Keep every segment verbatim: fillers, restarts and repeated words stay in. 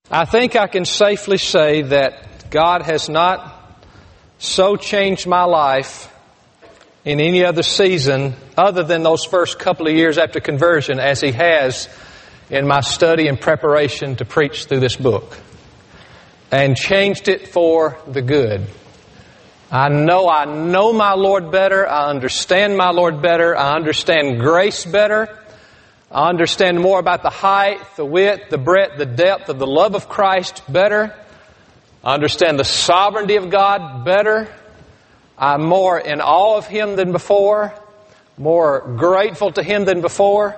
I think I can safely say that God has not so changed my life in any other season other than those first couple of years after conversion as He has in my study and preparation to preach through this book. And changed it for the good. I know I know my Lord better. I understand my Lord better. I understand grace better. I understand more about the height, the width, the breadth, the depth of the love of Christ better. I understand the sovereignty of God better. I'm more in awe of Him than before. More grateful to Him than before.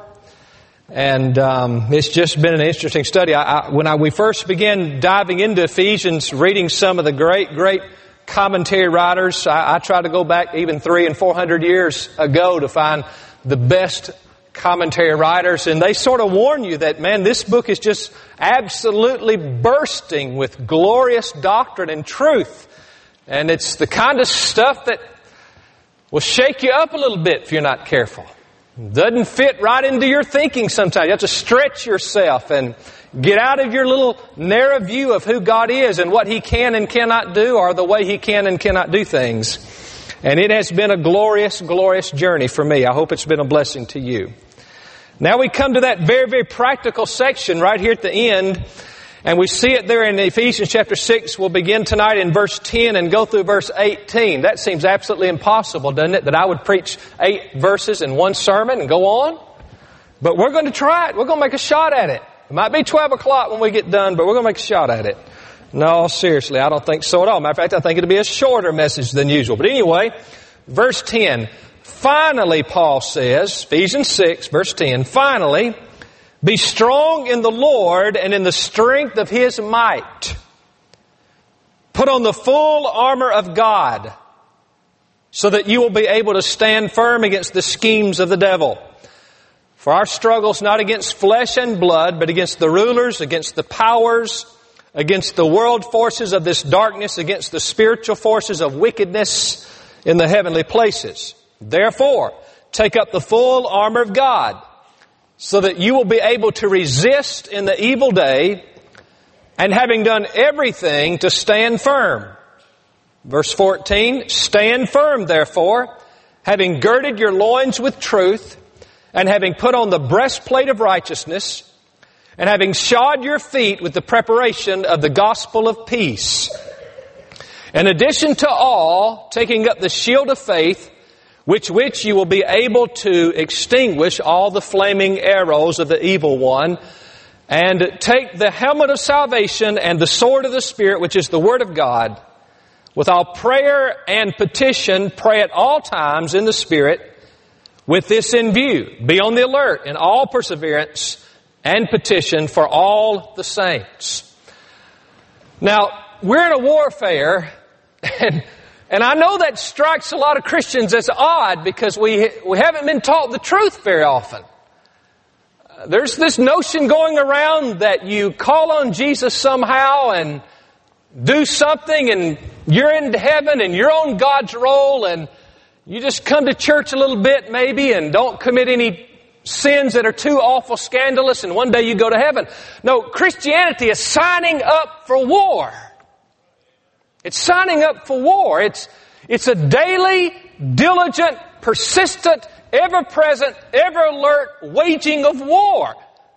And um, it's just been an interesting study. I, I, when I, we first began diving into Ephesians, reading some of the great, great commentary writers, I, I tried to go back even three and four hundred years ago to find the best commentary writers, and they sort of warn you that, man, this book is just absolutely bursting with glorious doctrine and truth. And it's the kind of stuff that will shake you up a little bit if you're not careful. It doesn't fit right into your thinking sometimes. You have to stretch yourself and get out of your little narrow view of who God is and what He can and cannot do, or the way He can and cannot do things. And it has been a glorious, glorious journey for me. I hope it's been a blessing to you. Now we come to that very, very practical section right here at the end. And we see it there in Ephesians chapter six. We'll begin tonight in verse ten and go through verse eighteen. That seems absolutely impossible, doesn't it? That I would preach eight verses in one sermon and go on. But we're going to try it. We're going to make a shot at it. It might be twelve o'clock when we get done, but we're going to make a shot at it. No, seriously, I don't think so at all. Matter of fact, I think it'll be a shorter message than usual. But anyway, verse ten. Finally, Paul says, Ephesians six, verse ten, finally, be strong in the Lord and in the strength of His might. Put on the full armor of God so that you will be able to stand firm against the schemes of the devil. For our struggle is not against flesh and blood, but against the rulers, against the powers, against the world forces of this darkness, against the spiritual forces of wickedness in the heavenly places. Therefore, take up the full armor of God, so that you will be able to resist in the evil day, and having done everything, to stand firm. Verse fourteen, stand firm, therefore, having girded your loins with truth, and having put on the breastplate of righteousness, and having shod your feet with the preparation of the gospel of peace. In addition to all, taking up the shield of faith, Which which you will be able to extinguish all the flaming arrows of the evil one, and take the helmet of salvation and the sword of the Spirit, which is the Word of God. With all prayer and petition, pray at all times in the Spirit, with this in view. Be on the alert in all perseverance and petition for all the saints. Now, we're in a warfare, and And I know that strikes a lot of Christians as odd because we we haven't been taught the truth very often. Uh, there's this notion going around that you call on Jesus somehow and do something and you're into heaven and you're on God's roll, and you just come to church a little bit maybe and don't commit any sins that are too awful scandalous, and one day you go to heaven. No, Christianity is signing up for war. It's signing up for war. It's, it's a daily, diligent, persistent, ever-present, ever-alert waging of war.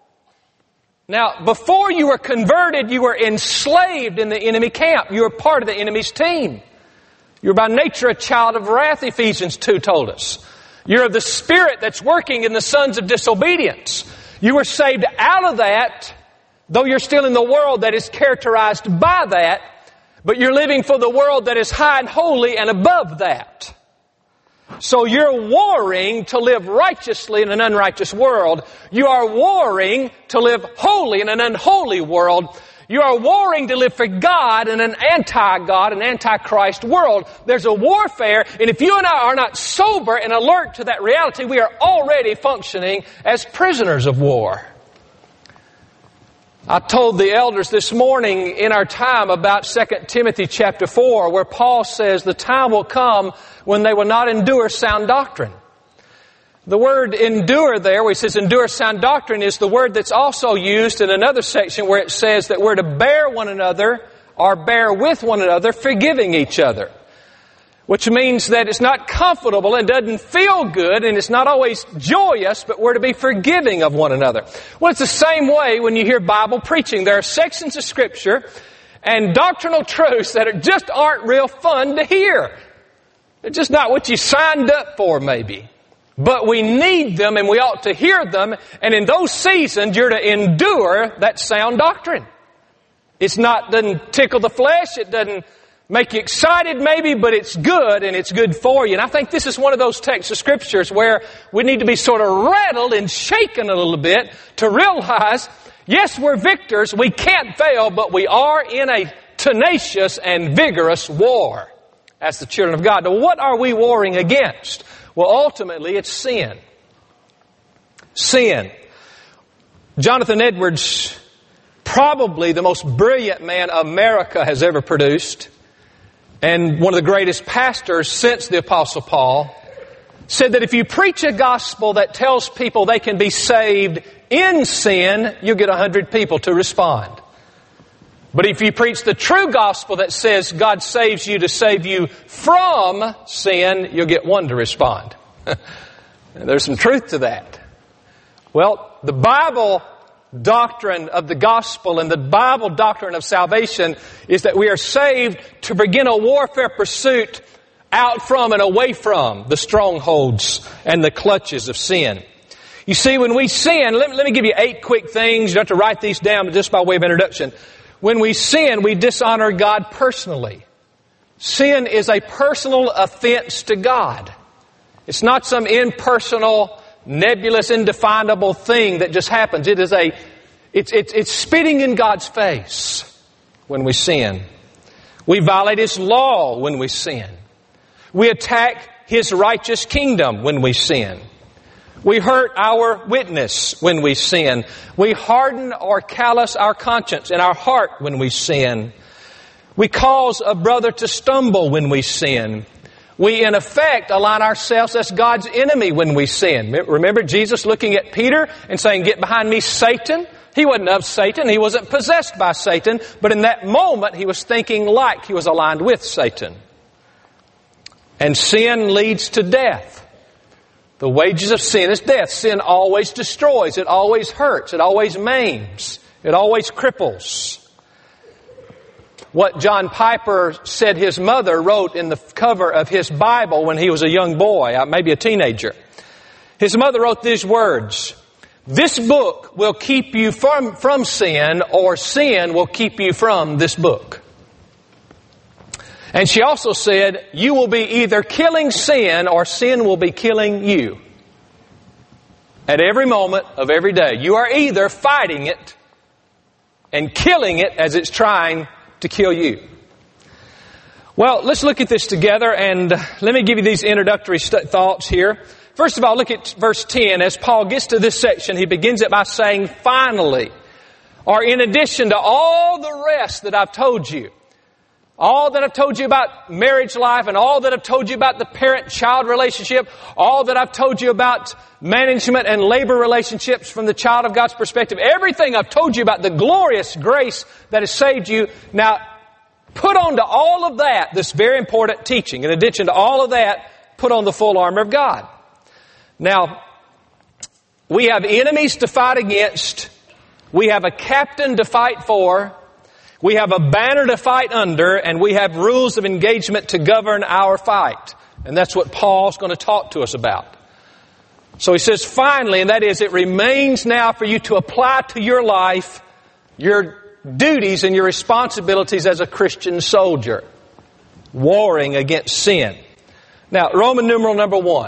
Now, before you were converted, you were enslaved in the enemy camp. You were part of the enemy's team. You're by nature a child of wrath, Ephesians two told us. You're of the spirit that's working in the sons of disobedience. You were saved out of that, though you're still in the world that is characterized by that. But you're living for the world that is high and holy and above that. So you're warring to live righteously in an unrighteous world. You are warring to live holy in an unholy world. You are warring to live for God in an anti-God and anti-Christ world. There's a warfare, and if you and I are not sober and alert to that reality, we are already functioning as prisoners of war. I told the elders this morning in our time about Second Timothy chapter four, where Paul says the time will come when they will not endure sound doctrine. The word endure there, where he says endure sound doctrine, is the word that's also used in another section where it says that we're to bear one another or bear with one another, forgiving each other. Which means that it's not comfortable and doesn't feel good and it's not always joyous, but we're to be forgiving of one another. Well, it's the same way when you hear Bible preaching. There are sections of Scripture and doctrinal truths that are, just aren't real fun to hear. They're just not what you signed up for, maybe. But we need them and we ought to hear them. And in those seasons, you're to endure that sound doctrine. It's not, doesn't tickle the flesh. It doesn't make you excited maybe, but it's good and it's good for you. And I think this is one of those texts of Scriptures where we need to be sort of rattled and shaken a little bit to realize, yes, we're victors. We can't fail, but we are in a tenacious and vigorous war as the children of God. Now, what are we warring against? Well, ultimately, it's sin. Sin. Jonathan Edwards, probably the most brilliant man America has ever produced, and one of the greatest pastors since the Apostle Paul, said that if you preach a gospel that tells people they can be saved in sin, you'll get a hundred people to respond. But if you preach the true gospel that says God saves you to save you from sin, you'll get one to respond. There's some truth to that. Well, the Bible doctrine of the gospel and the Bible doctrine of salvation is that we are saved to begin a warfare pursuit out from and away from the strongholds and the clutches of sin. You see, when we sin, let me, let me give you eight quick things. You don't have to write these down, but just by way of introduction. When we sin, we dishonor God personally. Sin is a personal offense to God. It's not some impersonal, nebulous, indefinable thing that just happens. It is a, it's, it's, it's spitting in God's face when we sin. We violate His law when we sin. We attack His righteous kingdom when we sin. We hurt our witness when we sin. We harden or callous our conscience and our heart when we sin. We cause a brother to stumble when we sin. We, in effect, align ourselves as God's enemy when we sin. Remember Jesus looking at Peter and saying, "Get behind me, Satan." He wasn't of Satan. He wasn't possessed by Satan. But in that moment, he was thinking like he was aligned with Satan. And sin leads to death. The wages of sin is death. Sin always destroys. It always hurts. It always maims. It always cripples. What John Piper said his mother wrote in the cover of his Bible when he was a young boy, maybe a teenager. His mother wrote these words, "This book will keep you from, from sin, or sin will keep you from this book." And she also said, "You will be either killing sin or sin will be killing you." At every moment of every day, you are either fighting it and killing it as it's trying to kill you. Well, let's look at this together, and let me give you these introductory st- thoughts here. First of all, look at verse ten. As Paul gets to this section, he begins it by saying, "Finally," or in addition to all the rest that I've told you, all that I've told you about marriage life and all that I've told you about the parent-child relationship, all that I've told you about management and labor relationships from the child of God's perspective, everything I've told you about the glorious grace that has saved you, now put on to all of that this very important teaching. In addition to all of that, put on the full armor of God. Now, we have enemies to fight against. We have a captain to fight for. We have a banner to fight under, and we have rules of engagement to govern our fight. And that's what Paul's going to talk to us about. So he says, finally, and that is, it remains now for you to apply to your life your duties and your responsibilities as a Christian soldier, warring against sin. Now, Roman numeral number one.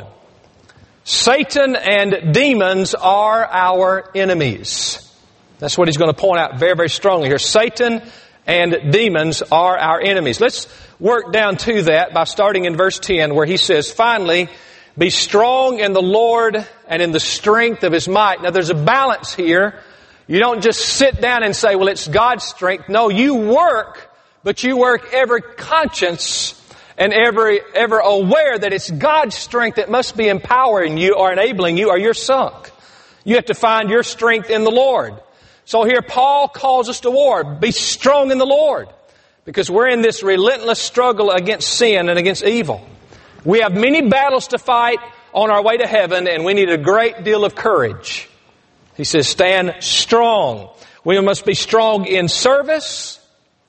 Satan and demons are our enemies. That's what he's going to point out very, very strongly here. Satan and demons are our enemies. Let's work down to that by starting in verse ten, where he says, "Finally, be strong in the Lord and in the strength of His might." Now, there's a balance here. You don't just sit down and say, well, it's God's strength. No, you work, but you work ever conscious and ever, ever aware that it's God's strength that must be empowering you or enabling you, or you're sunk. You have to find your strength in the Lord. So here Paul calls us to war. Be strong in the Lord, because we're in this relentless struggle against sin and against evil. We have many battles to fight on our way to heaven, and we need a great deal of courage. He says, stand strong. We must be strong in service,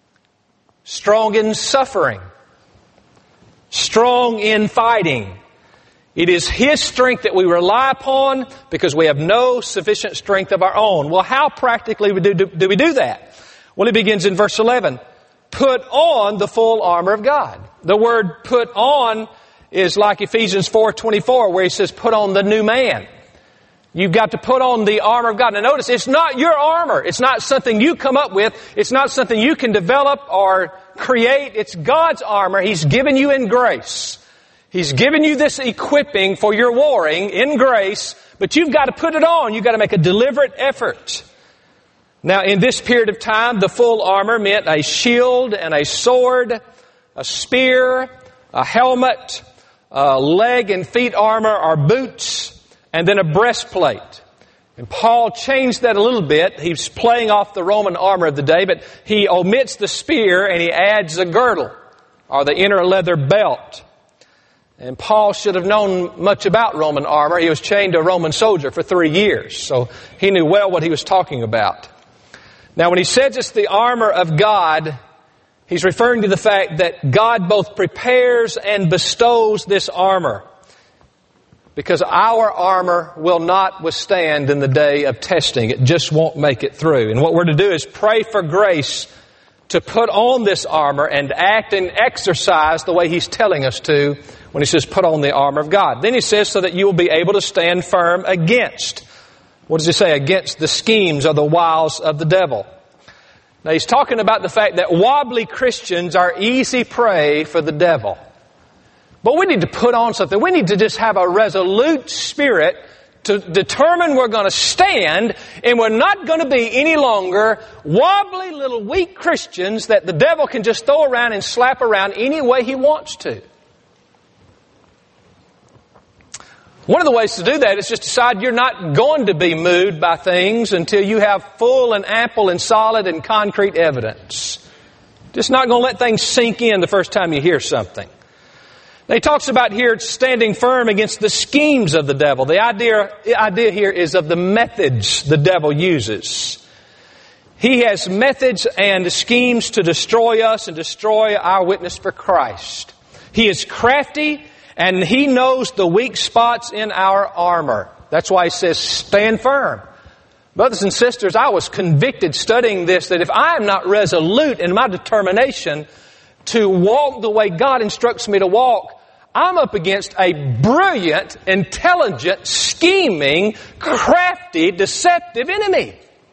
strong in suffering, strong in fighting. It is His strength that we rely upon because we have no sufficient strength of our own. Well, how practically do, do, do we do that? Well, it begins in verse eleven. Put on the full armor of God. The word put on is like Ephesians four twenty-four, where he says put on the new man. You've got to put on the armor of God. Now notice, it's not your armor. It's not something you come up with. It's not something you can develop or create. It's God's armor. He's given you in grace. He's given you this equipping for your warring in grace, but you've got to put it on. You've got to make a deliberate effort. Now, in this period of time, the full armor meant a shield and a sword, a spear, a helmet, a leg and feet armor or boots, and then a breastplate. And Paul changed that a little bit. He's playing off the Roman armor of the day, but he omits the spear and he adds a girdle or the inner leather belt. And Paul should have known much about Roman armor. He was chained to a Roman soldier for three years, so he knew well what he was talking about. Now, when he says it's the armor of God, he's referring to the fact that God both prepares and bestows this armor, because our armor will not withstand in the day of testing. It just won't make it through. And what we're to do is pray for grace to put on this armor and act and exercise the way He's telling us to when He says put on the armor of God. Then He says so that you will be able to stand firm against. What does He say? Against the schemes or the wiles of the devil. Now He's talking about the fact that wobbly Christians are easy prey for the devil. But we need to put on something. We need to just have a resolute spirit to determine we're going to stand, and we're not going to be any longer wobbly little weak Christians that the devil can just throw around and slap around any way he wants to. One of the ways to do that is just decide you're not going to be moved by things until you have full and ample and solid and concrete evidence. Just not going to let things sink in the first time you hear something. Now, he talks about here standing firm against the schemes of the devil. The idea, the idea here is of the methods the devil uses. He has methods and schemes to destroy us and destroy our witness for Christ. He is crafty, and he knows the weak spots in our armor. That's why he says, stand firm. Brothers and sisters, I was convicted studying this that if I am not resolute in my determination to walk the way God instructs me to walk, I'm up against a brilliant, intelligent, scheming, crafty, deceptive enemy.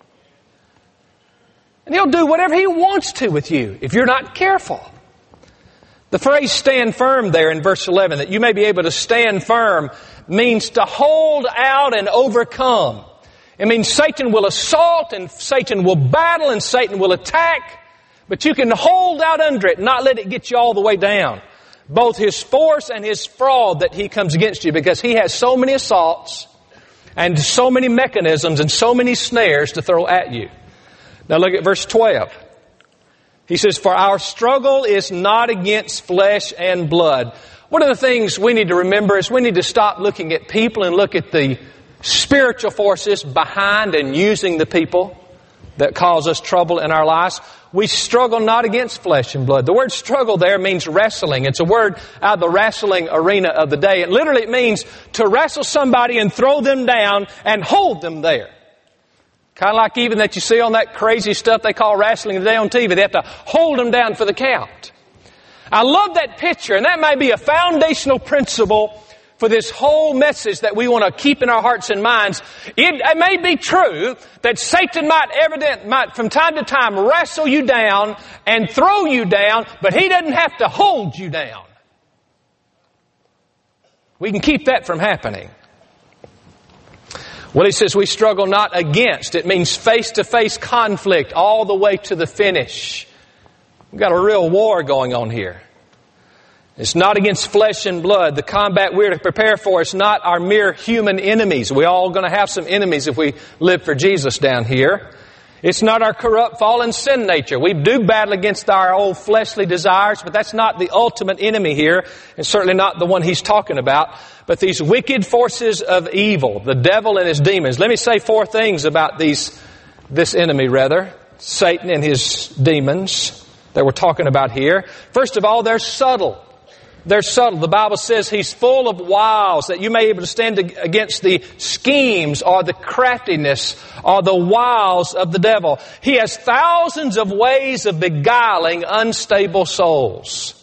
And he'll do whatever he wants to with you if you're not careful. The phrase stand firm there in verse eleven, that you may be able to stand firm, means to hold out and overcome. It means Satan will assault and Satan will battle and Satan will attack, but you can hold out under it and not let it get you all the way down. Both his force and his fraud that he comes against you, because he has so many assaults and so many mechanisms and so many snares to throw at you. Now look at verse twelve. He says, for our struggle is not against flesh and blood. One of the things we need to remember is we need to stop looking at people and look at the spiritual forces behind and using the people that cause us trouble in our lives. We struggle not against flesh and blood. The word struggle there means wrestling. It's a word out of the wrestling arena of the day. And literally it means to wrestle somebody and throw them down and hold them there. Kind of like even that you see on that crazy stuff they call wrestling today on T V. They have to hold them down for the count. I love that picture, and that may be a foundational principle for this whole message that we want to keep in our hearts and minds. It, it may be true that Satan might evident, might from time to time wrestle you down and throw you down, but he doesn't have to hold you down. We can keep that from happening. Well, he says we struggle not against. It means face-to-face conflict all the way to the finish. We've got a real war going on here. It's not against flesh and blood. The combat we're to prepare for is not our mere human enemies. We're all going to have some enemies if we live for Jesus down here. It's not our corrupt, fallen sin nature. We do battle against our old fleshly desires, but that's not the ultimate enemy here, and certainly not the one he's talking about. But these wicked forces of evil, the devil and his demons. Let me say four things about these, this enemy, rather, Satan and his demons that we're talking about here. First of all, they're subtle. They're subtle. The Bible says he's full of wiles, that you may be able to stand against the schemes or the craftiness or the wiles of the devil. He has thousands of ways of beguiling unstable souls.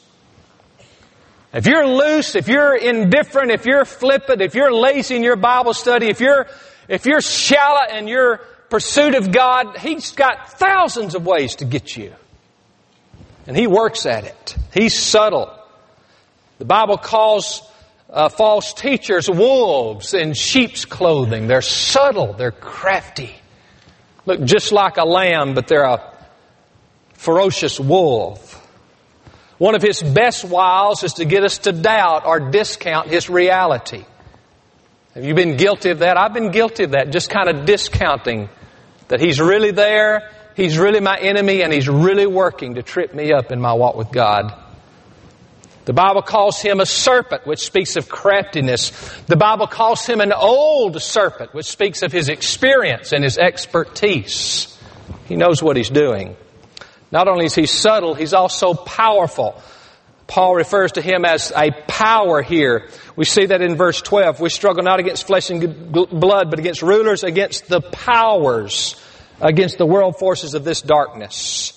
If you're loose, if you're indifferent, if you're flippant, if you're lazy in your Bible study, if you're, if you're shallow in your pursuit of God, he's got thousands of ways to get you. And he works at it. He's subtle. The Bible calls uh, false teachers wolves in sheep's clothing. They're subtle. They're crafty. Look just like a lamb, but they're a ferocious wolf. One of his best wiles is to get us to doubt or discount his reality. Have you been guilty of that? I've been guilty of that, just kind of discounting that he's really there, he's really my enemy, and he's really working to trip me up in my walk with God. The Bible calls him a serpent, which speaks of craftiness. The Bible calls him an old serpent, which speaks of his experience and his expertise. He knows what he's doing. Not only is he subtle, he's also powerful. Paul refers to him as a power here. We see that in verse twelve. We struggle not against flesh and blood, but against rulers, against the powers, against the world forces of this darkness.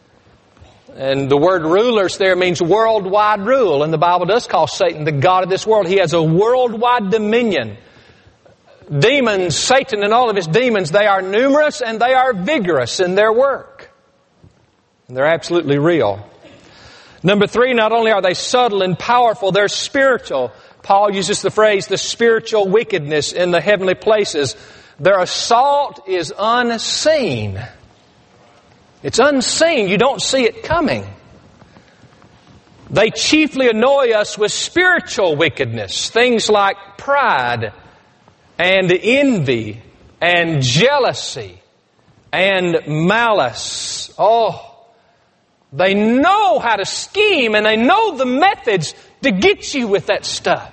And the word rulers there means worldwide rule. And the Bible does call Satan the god of this world. He has a worldwide dominion. Demons, Satan and all of his demons, they are numerous and they are vigorous in their work. And they're absolutely real. Number three, not only are they subtle and powerful, they're spiritual. Paul uses the phrase, the spiritual wickedness in the heavenly places. Their assault is unseen. It's unseen. You don't see it coming. They chiefly annoy us with spiritual wickedness. Things like pride and envy and jealousy and malice. Oh, they know how to scheme and they know the methods to get you with that stuff.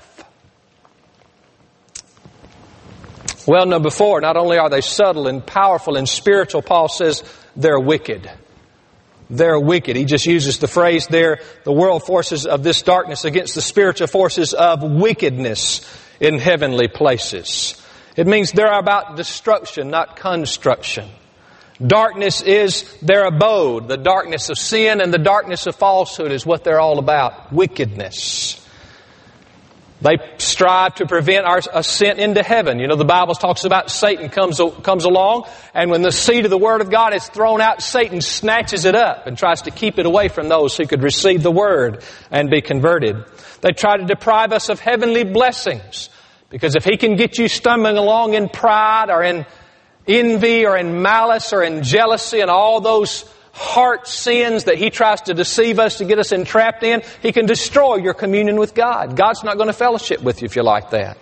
Well, number four, not only are they subtle and powerful and spiritual, Paul says they're wicked. They're wicked. He just uses the phrase there, the world forces of this darkness against the spiritual forces of wickedness in heavenly places. It means they're about destruction, not construction. Darkness is their abode. The darkness of sin and the darkness of falsehood is what they're all about. Wickedness. They strive to prevent our ascent into heaven. You know, the Bible talks about Satan comes, comes along, and when the seed of the Word of God is thrown out, Satan snatches it up and tries to keep it away from those who could receive the Word and be converted. They try to deprive us of heavenly blessings, because if he can get you stumbling along in pride or in envy or in malice or in jealousy and all those heart sins that he tries to deceive us to get us entrapped in, he can destroy your communion with God. God's not going to fellowship with you if you're like that.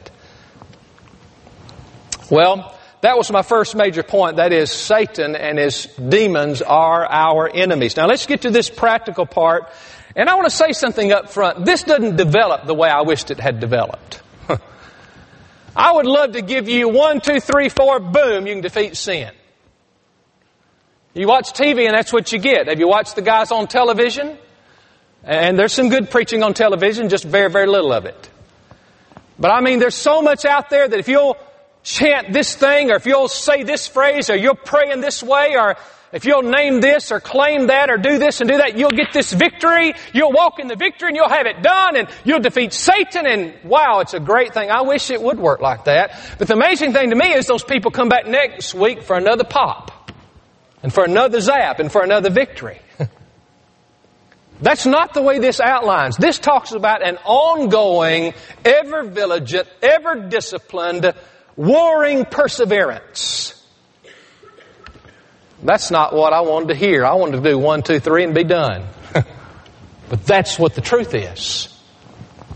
Well, that was my first major point. That is, Satan and his demons are our enemies. Now let's get to this practical part. And I want to say something up front. This doesn't develop the way I wished it had developed. I would love to give you one, two, three, four, boom, you can defeat sin. You watch T V and that's what you get. Have you watched the guys on television? And there's some good preaching on television, just very, very little of it. But I mean, there's so much out there that if you'll chant this thing, or if you'll say this phrase, or you'll pray in this way, or if you'll name this or claim that or do this and do that, you'll get this victory. You'll walk in the victory and you'll have it done and you'll defeat Satan. And wow, it's a great thing. I wish it would work like that. But the amazing thing to me is those people come back next week for another pop. And for another zap, and for another victory. That's not the way this outlines. This talks about an ongoing, ever-vigilant, ever-disciplined, warring perseverance. That's not what I wanted to hear. I wanted to do one, two, three, and be done. But that's what the truth is.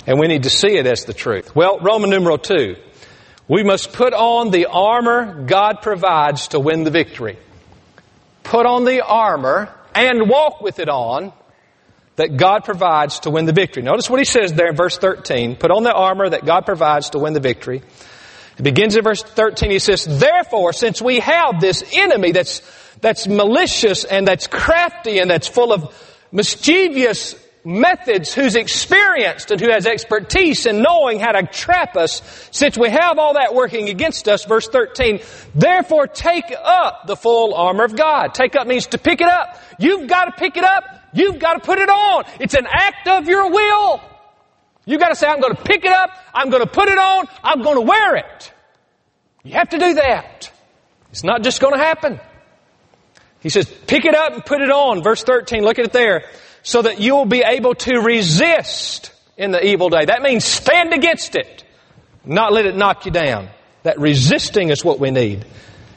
And we need to see it as the truth. Well, Roman numeral two. We must put on the armor God provides to win the victory. Put on the armor and walk with it on that God provides to win the victory. Notice what he says there in verse thirteen. Put on the armor that God provides to win the victory. It begins in verse thirteen. He says, therefore, since we have this enemy that's, that's malicious and that's crafty and that's full of mischievous methods, who's experienced and who has expertise in knowing how to trap us, since we have all that working against us, verse thirteen, therefore take up the full armor of God. Take up means to pick it up. You've got to pick it up. You've got to put it on. It's an act of your will. You've got to say, I'm going to pick it up. I'm going to put it on. I'm going to wear it. You have to do that. It's not just going to happen. He says, pick it up and put it on. Verse thirteen, look at it there. So that you will be able to resist in the evil day. That means stand against it. Not let it knock you down. That resisting is what we need.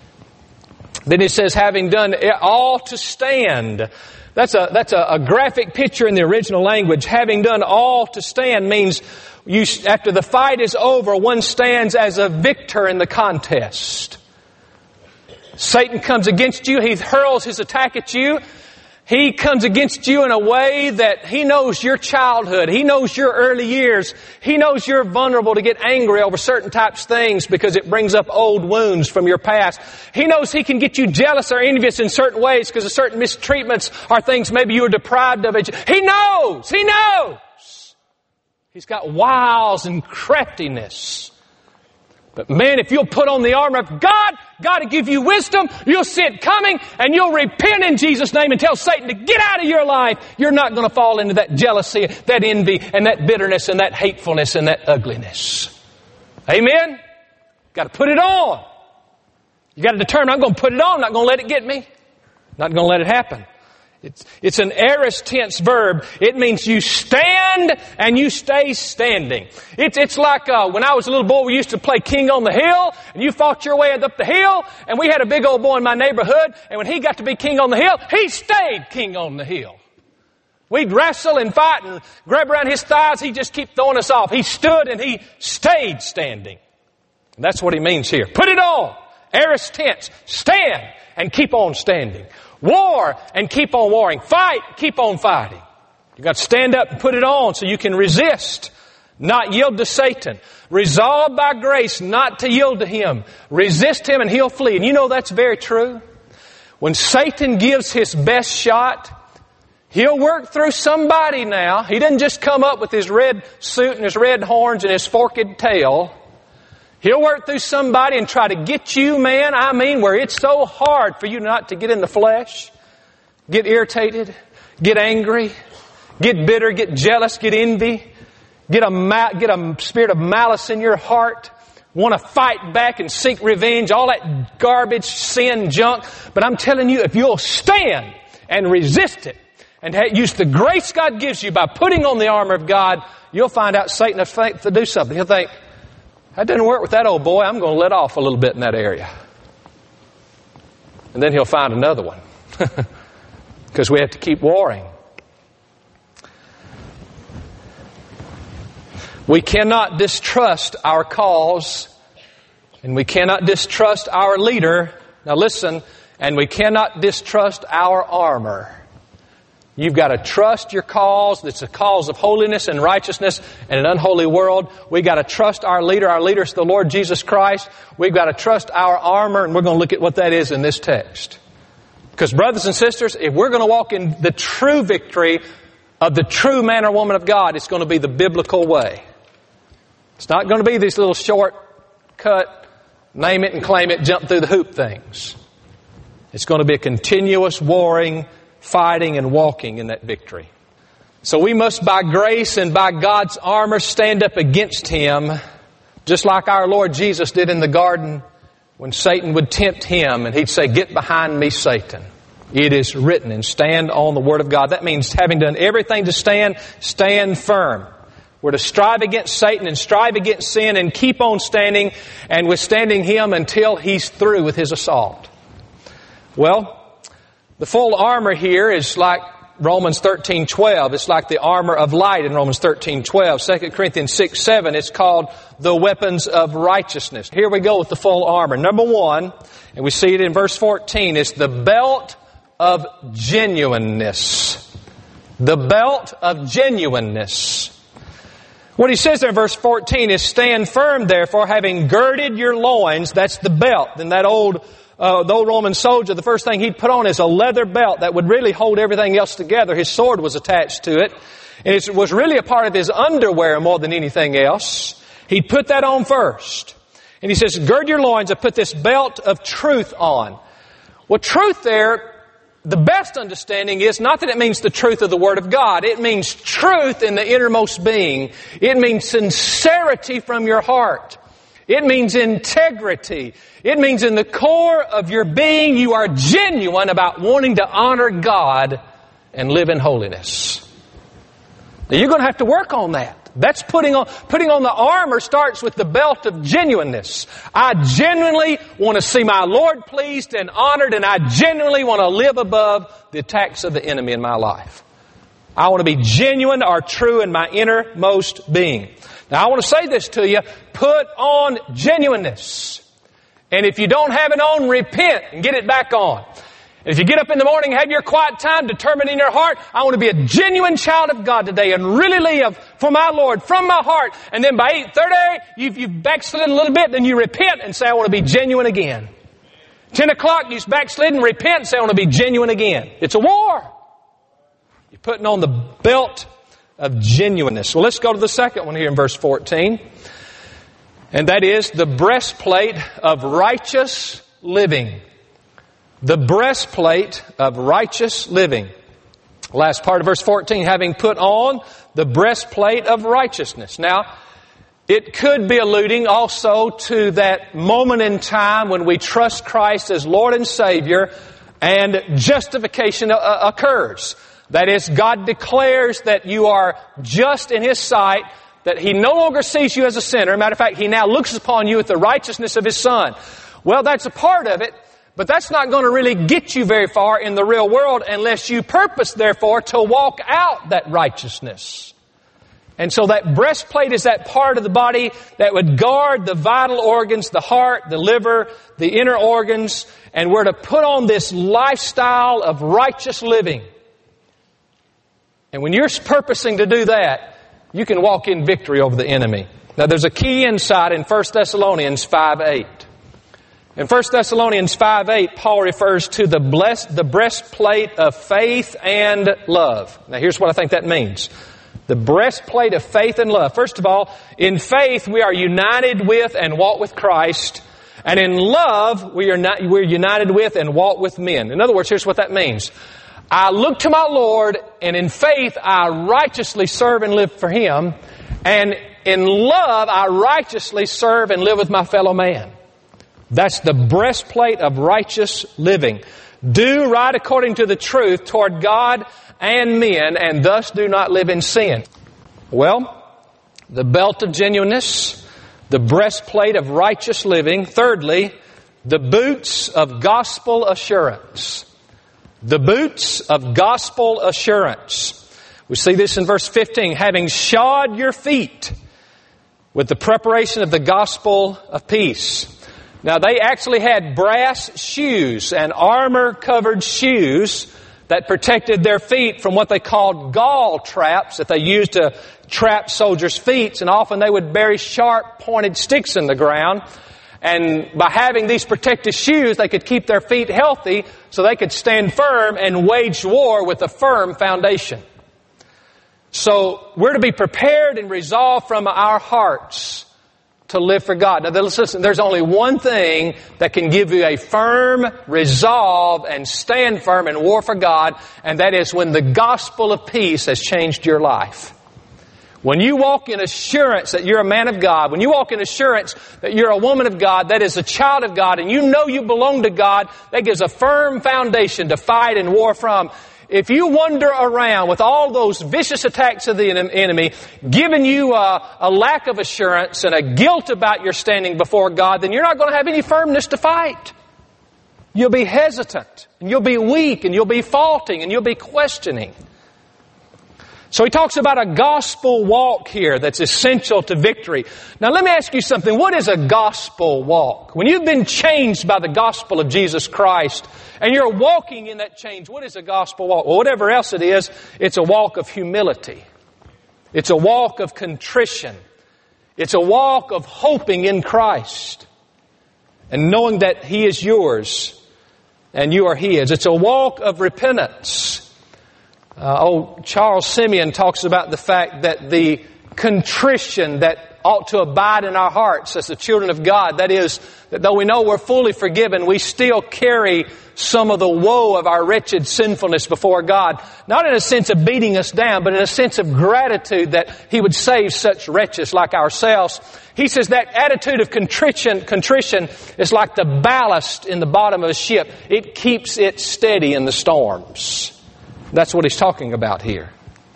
Then he says, having done all to stand. That's a, that's a, a graphic picture in the original language. Having done all to stand means you, after the fight is over, one stands as a victor in the contest. Satan comes against you. He hurls his attack at you. He comes against you in a way that he knows your childhood. He knows your early years. He knows you're vulnerable to get angry over certain types of things because it brings up old wounds from your past. He knows he can get you jealous or envious in certain ways because of certain mistreatments or things maybe you were deprived of. He knows! He knows! He's got wiles and craftiness. But man, if you'll put on the armor of God, God will give you wisdom, you'll see it coming, and you'll repent in Jesus' name and tell Satan to get out of your life. You're not going to fall into that jealousy, that envy, and that bitterness, and that hatefulness, and that ugliness. Amen? Got to put it on. You got to determine, I'm going to put it on, I'm not going to let it get me. Not going to let it happen. It's, it's an aorist tense verb. It means you stand and you stay standing. It's, it's like uh, when I was a little boy, we used to play King on the Hill, and you fought your way up the hill, and we had a big old boy in my neighborhood, and when he got to be king on the hill, he stayed king on the hill. We'd wrestle and fight and grab around his thighs. He'd just keep throwing us off. He stood and he stayed standing. And that's what he means here. Put it on. Aorist tense. Stand and keep on standing. War and keep on warring. Fight, keep on fighting. You've got to stand up and put it on so you can resist, not yield to Satan. Resolve by grace not to yield to him. Resist him and he'll flee. And you know that's very true. When Satan gives his best shot, he'll work through somebody now. He doesn't just come up with his red suit and his red horns and his forked tail. He'll work through somebody and try to get you, man, I mean, where it's so hard for you not to get in the flesh, get irritated, get angry, get bitter, get jealous, get envy, get a ma- get a spirit of malice in your heart, want to fight back and seek revenge, all that garbage, sin, junk. But I'm telling you, if you'll stand and resist it and use the grace God gives you by putting on the armor of God, you'll find out Satan will think to do something. He'll think, that didn't work with that old boy. I'm going to let off a little bit in that area. And then he'll find another one. Because we have to keep warring. We cannot distrust our cause. And we cannot distrust our leader. Now listen. And we cannot distrust our armor. You've got to trust your cause. It's a cause of holiness and righteousness in an unholy world. We've got to trust our leader. Our leader is the Lord Jesus Christ. We've got to trust our armor, and we're going to look at what that is in this text. Because brothers and sisters, if we're going to walk in the true victory of the true man or woman of God, it's going to be the biblical way. It's not going to be these little shortcut, name it and claim it, jump through the hoop things. It's going to be a continuous warring, fighting and walking in that victory. So we must by grace and by God's armor stand up against him, just like our Lord Jesus did in the garden when Satan would tempt him and he'd say, get behind me, Satan. It is written, and stand on the Word of God. That means having done everything to stand, stand firm. We're to strive against Satan and strive against sin and keep on standing and withstanding him until he's through with his assault. Well, the full armor here is like Romans thirteen twelve. It's like the armor of light in Romans thirteen twelve. Second Corinthians six seven, it's called the weapons of righteousness. Here we go with the full armor. Number one, and we see it in verse fourteen, it's the belt of genuineness. The belt of genuineness. What he says there in verse fourteen is, stand firm therefore, having girded your loins. That's the belt. And that old Uh, the old Roman soldier, the first thing he'd put on is a leather belt that would really hold everything else together. His sword was attached to it. And it was really a part of his underwear more than anything else. He'd put that on first. And he says, gird your loins and put this belt of truth on. Well, truth there, the best understanding is not that it means the truth of the Word of God. It means truth in the innermost being. It means sincerity from your heart. It means integrity. It means in the core of your being you are genuine about wanting to honor God and live in holiness. Now you're going to have to work on that. That's putting on, putting on the armor starts with the belt of genuineness. I genuinely want to see my Lord pleased and honored, and I genuinely want to live above the attacks of the enemy in my life. I want to be genuine or true in my innermost being. Now I want to say this to you, put on genuineness. And if you don't have it on, repent and get it back on. And if you get up in the morning, have your quiet time, determine in your heart, I want to be a genuine child of God today and really live for my Lord from my heart. And then by eight thirty, you've, you've backslidden a little bit, then you repent and say, I want to be genuine again. ten o'clock, you backslid and repent and say, I want to be genuine again. It's a war. You're putting on the belt of genuineness. Well, let's go to the second one here in verse fourteen. And that is the breastplate of righteous living. The breastplate of righteous living. Last part of verse fourteen, having put on the breastplate of righteousness. Now, it could be alluding also to that moment in time when we trust Christ as Lord and Savior and justification occurs. That is, God declares that you are just in His sight, that He no longer sees you as a sinner. Matter of fact, He now looks upon you with the righteousness of His Son. Well, that's a part of it, but that's not going to really get you very far in the real world unless you purpose, therefore, to walk out that righteousness. And so that breastplate is that part of the body that would guard the vital organs, the heart, the liver, the inner organs, and we're to put on this lifestyle of righteous living. And when you're purposing to do that, you can walk in victory over the enemy. Now there's a key insight in First Thessalonians five eight. In First Thessalonians five eight, Paul refers to the blessed, the breastplate of faith and love. Now here's what I think that means. The breastplate of faith and love. First of all, in faith we are united with and walk with Christ. And in love we are not, we're united with and walk with men. In other words, here's what that means. I look to my Lord, and in faith I righteously serve and live for Him. And in love I righteously serve and live with my fellow man. That's the breastplate of righteous living. Do right according to the truth toward God and men, and thus do not live in sin. Well, the belt of genuineness, the breastplate of righteous living. Thirdly, the boots of gospel assurance. The boots of gospel assurance. We see this in verse fifteen. Having shod your feet with the preparation of the gospel of peace. Now they actually had brass shoes and armor-covered shoes that protected their feet from what they called gall traps that they used to trap soldiers' feet. And often they would bury sharp pointed sticks in the ground. And by having these protective shoes, they could keep their feet healthy so they could stand firm and wage war with a firm foundation. So we're to be prepared and resolved from our hearts to live for God. Now listen, there's only one thing that can give you a firm resolve and stand firm in war for God, and that is when the gospel of peace has changed your life. When you walk in assurance that you're a man of God, when you walk in assurance that you're a woman of God, that is a child of God, and you know you belong to God, that gives a firm foundation to fight and war from. If you wander around with all those vicious attacks of the enemy, giving you a, a lack of assurance and a guilt about your standing before God, then you're not going to have any firmness to fight. You'll be hesitant, and you'll be weak, and you'll be faulting, and you'll be questioning. So he talks about a gospel walk here that's essential to victory. Now let me ask you something. What is a gospel walk? When you've been changed by the gospel of Jesus Christ and you're walking in that change, what is a gospel walk? Well, whatever else it is, it's a walk of humility. It's a walk of contrition. It's a walk of hoping in Christ and knowing that He is yours and you are His. It's a walk of repentance. Uh, old Charles Simeon talks about the fact that the contrition that ought to abide in our hearts as the children of God, that is, that though we know we're fully forgiven, we still carry some of the woe of our wretched sinfulness before God. Not in a sense of beating us down, but in a sense of gratitude that He would save such wretches like ourselves. He says that attitude of contrition, contrition is like the ballast in the bottom of a ship. It keeps it steady in the storms. That's what he's talking about here.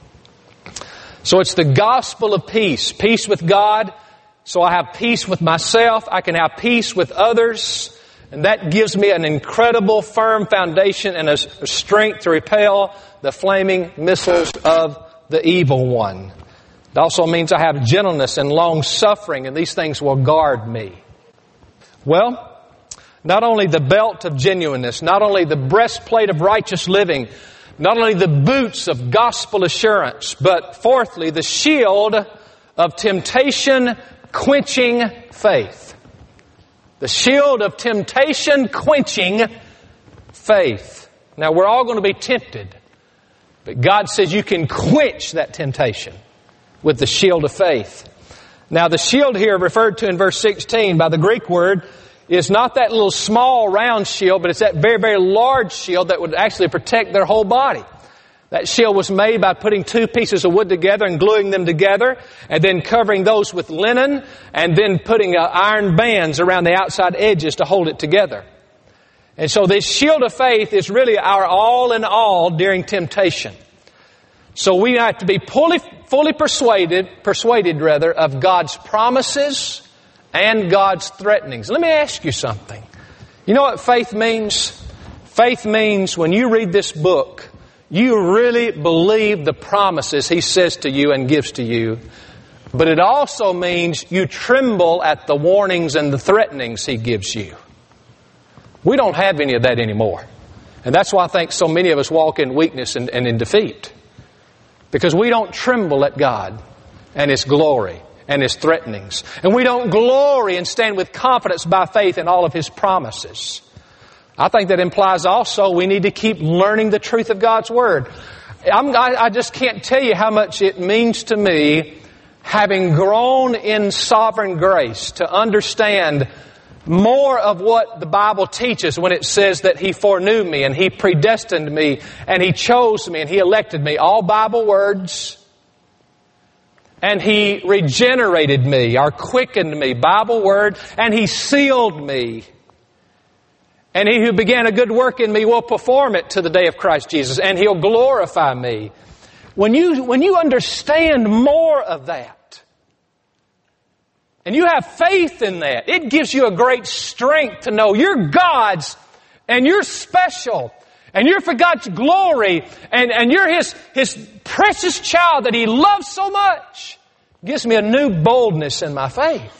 So it's the gospel of peace. Peace with God. So I have peace with myself. I can have peace with others. And that gives me an incredible firm foundation and a strength to repel the flaming missiles of the evil one. It also means I have gentleness and long suffering, and these things will guard me. Well, not only the belt of genuineness, not only the breastplate of righteous living, not only the boots of gospel assurance, but fourthly, the shield of temptation quenching faith. The shield of temptation quenching faith. Now, we're all going to be tempted, but God says you can quench that temptation with the shield of faith. Now, the shield here referred to in verse sixteen by the Greek word is not that little small round shield, but it's that very, very large shield that would actually protect their whole body. That shield was made by putting two pieces of wood together and gluing them together, and then covering those with linen, and then putting uh, iron bands around the outside edges to hold it together. And so this shield of faith is really our all in all during temptation. So we have to be fully, fully persuaded, persuaded rather, of God's promises and God's threatenings. Let me ask you something. You know what faith means? Faith means when you read this book, you really believe the promises He says to you and gives to you. But it also means you tremble at the warnings and the threatenings He gives you. We don't have any of that anymore. And that's why I think so many of us walk in weakness and, and in defeat. Because we don't tremble at God and His glory and His threatenings. And we don't glory and stand with confidence by faith in all of His promises. I think that implies also we need to keep learning the truth of God's Word. I'm, I, I just can't tell you how much it means to me, having grown in sovereign grace, to understand more of what the Bible teaches when it says that He foreknew me and He predestined me and He chose me and He elected me. All Bible words. And He regenerated me, or quickened me, Bible word, and He sealed me. And He who began a good work in me will perform it to the day of Christ Jesus, and He'll glorify me. When you, when you understand more of that, and you have faith in that, it gives you a great strength to know you're God's, and you're special, and you're for God's glory, and, and you're His, His precious child that He loves so much. It gives me a new boldness in my faith.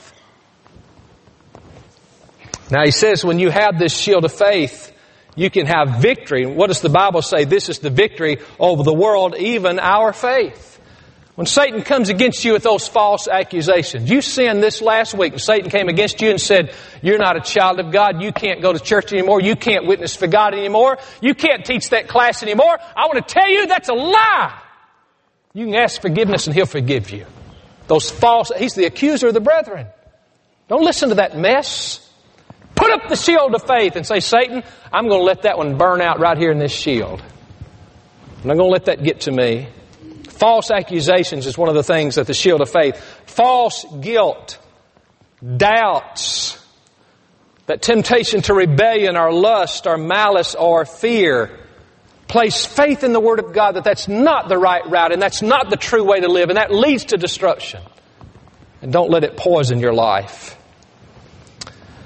Now He says when you have this shield of faith, you can have victory. What does the Bible say? This is the victory over the world, even our faith. When Satan comes against you with those false accusations, you sinned this last week and Satan came against you and said, you're not a child of God, you can't go to church anymore, you can't witness for God anymore, you can't teach that class anymore. I want to tell you that's a lie. You can ask forgiveness and He'll forgive you. Those false, he's the accuser of the brethren. Don't listen to that mess. Put up the shield of faith and say, Satan, I'm going to let that one burn out right here in this shield. I'm not going to let that get to me. False accusations is one of the things that the shield of faith. False guilt, doubts, that temptation to rebellion or lust or malice or fear. Place faith in the Word of God that that's not the right route and that's not the true way to live and that leads to destruction. And don't let it poison your life.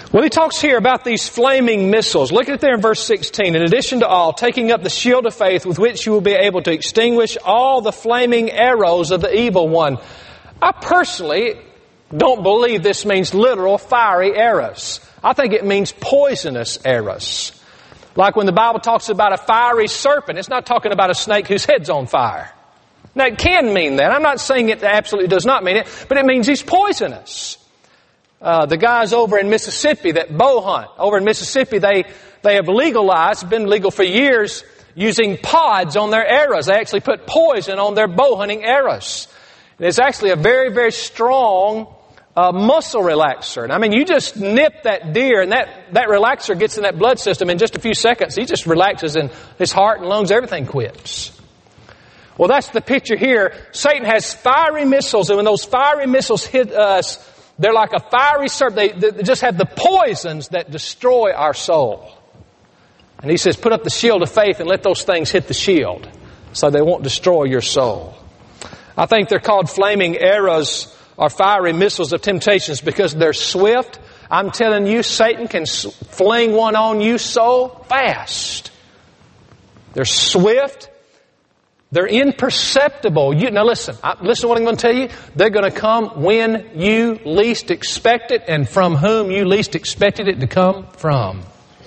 Well, he talks here about these flaming missiles. Look at it there in verse sixteen. In addition to all, taking up the shield of faith with which you will be able to extinguish all the flaming arrows of the evil one. I personally don't believe this means literal fiery arrows. I think it means poisonous arrows. Like when the Bible talks about a fiery serpent, it's not talking about a snake whose head's on fire. Now, it can mean that. I'm not saying it absolutely does not mean it, but it means he's poisonous. Uh, the guys over in Mississippi that bow hunt, over in Mississippi, they, they have legalized, been legal for years, using pods on their arrows. They actually put poison on their bow hunting arrows. And it's actually a very, very strong uh, muscle relaxer. And I mean, you just nip that deer and that, that relaxer gets in that blood system in just a few seconds. He just relaxes and his heart and lungs, everything quits. Well, that's the picture here. Satan has fiery missiles, and when those fiery missiles hit us, they're like a fiery serpent. They, they just have the poisons that destroy our soul. And he says, put up the shield of faith and let those things hit the shield so they won't destroy your soul. I think they're called flaming arrows or fiery missiles of temptations because they're swift. I'm telling you, Satan can fling one on you so fast. They're swift. They're imperceptible. You, now listen, I, listen to what I'm going to tell you. They're going to come when you least expect it and from whom you least expected it to come from.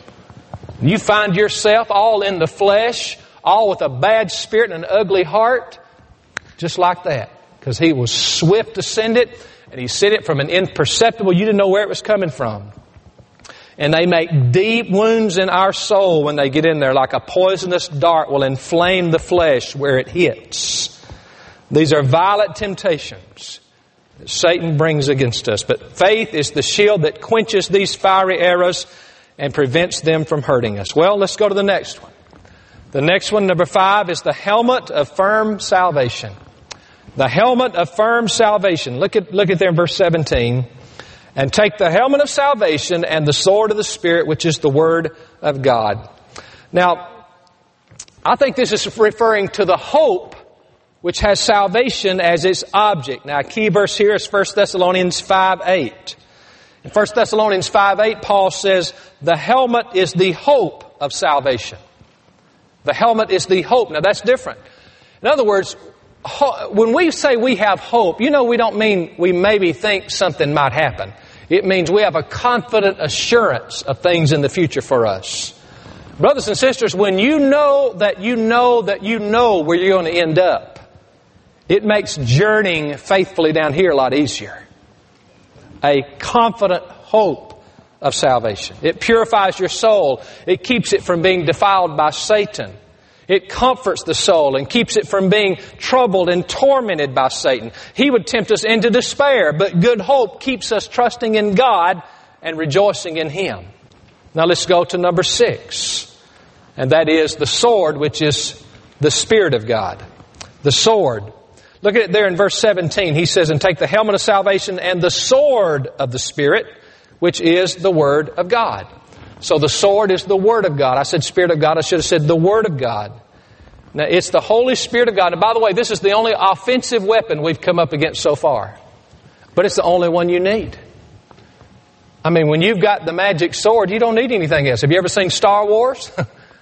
You find yourself all in the flesh, all with a bad spirit and an ugly heart, just like that. Because he was swift to send it, and he sent it from an imperceptible, you didn't know where it was coming from. And they make deep wounds in our soul when they get in there, like a poisonous dart will inflame the flesh where it hits. These are violent temptations that Satan brings against us. But faith is the shield that quenches these fiery arrows and prevents them from hurting us. Well, let's go to the next one. The next one, number five, is the helmet of firm salvation. The helmet of firm salvation. Look at, look at there in verse seventeen. And take the helmet of salvation and the sword of the Spirit, which is the Word of God. Now, I think this is referring to the hope which has salvation as its object. Now, a key verse here is First Thessalonians five eight. In First Thessalonians five eight, Paul says, the helmet is the hope of salvation. The helmet is the hope. Now, that's different. In other words, when we say we have hope, you know, we don't mean we maybe think something might happen. It means we have a confident assurance of things in the future for us. Brothers and sisters, when you know that you know that you know where you're going to end up, it makes journeying faithfully down here a lot easier. A confident hope of salvation. It purifies your soul. It keeps it from being defiled by Satan. It comforts the soul and keeps it from being troubled and tormented by Satan. He would tempt us into despair, but good hope keeps us trusting in God and rejoicing in Him. Now let's go to number six. And that is the sword, which is the Spirit of God. The sword. Look at it there in verse seventeen. He says, and take the helmet of salvation and the sword of the Spirit, which is the Word of God. So the sword is the Word of God. I said Spirit of God. I should have said the Word of God. Now, it's the Holy Spirit of God. And by the way, this is the only offensive weapon we've come up against so far. But it's the only one you need. I mean, when you've got the magic sword, you don't need anything else. Have you ever seen Star Wars?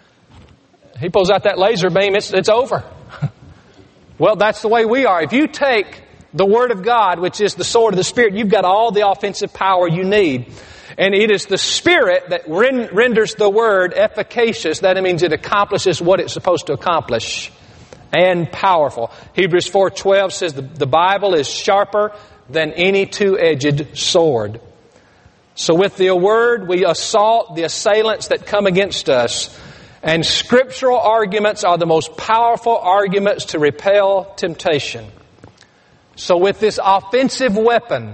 He pulls out that laser beam, it's, it's over. Well, that's the way we are. If you take the Word of God, which is the sword of the Spirit, you've got all the offensive power you need. And it is the Spirit that renders the Word efficacious. That means it accomplishes what it's supposed to accomplish. And powerful. Hebrews four twelve says the, the Bible is sharper than any two-edged sword. So with the Word, we assault the assailants that come against us. And scriptural arguments are the most powerful arguments to repel temptation. So with this offensive weapon,